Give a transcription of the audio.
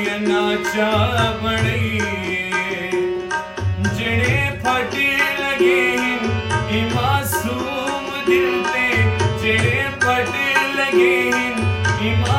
नाचा बड़ी जिने फट लगे हिन ई मासूम दिल ते जिने फट लगे हिन ई